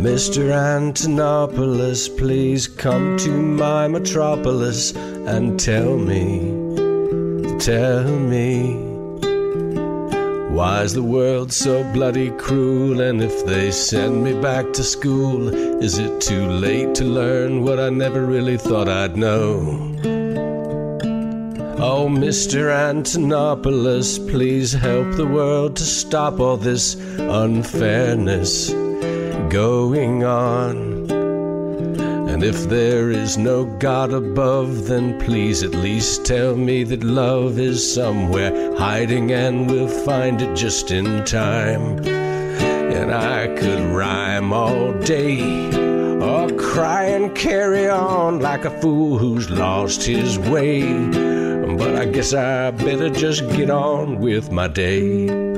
Mr. Antonopoulos, please come to my metropolis and tell me, why is the world so bloody cruel? And if they send me back to school, is it too late to learn what I never really thought I'd know? Oh, Mr. Antonopoulos, please help the world to stop all this unfairness going on. And if there is no God above, then please at least tell me that love is somewhere hiding and we'll find it just in time. And I could rhyme all day or cry and carry on like a fool who's lost his way, but I guess I better just get on with my day.